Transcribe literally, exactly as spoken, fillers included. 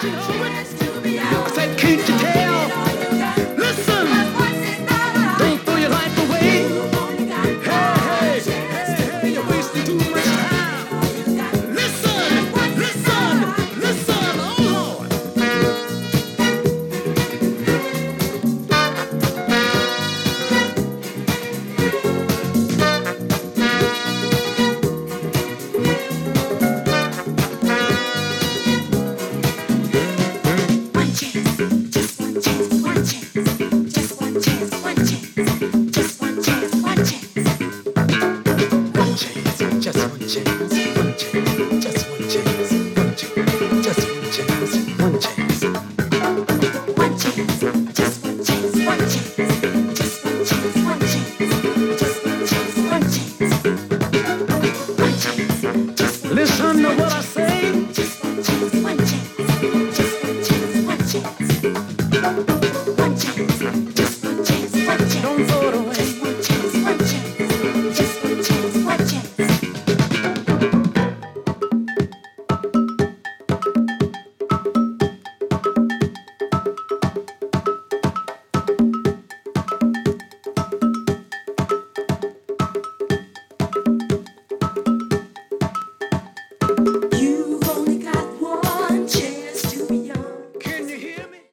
I said, can't you tell? Listen, don't throw your life away. Hey, hey, hey, you're wasting too much time. Listen, listen, listen, oh Lord. Listen to what I say. Just one chance, one chance.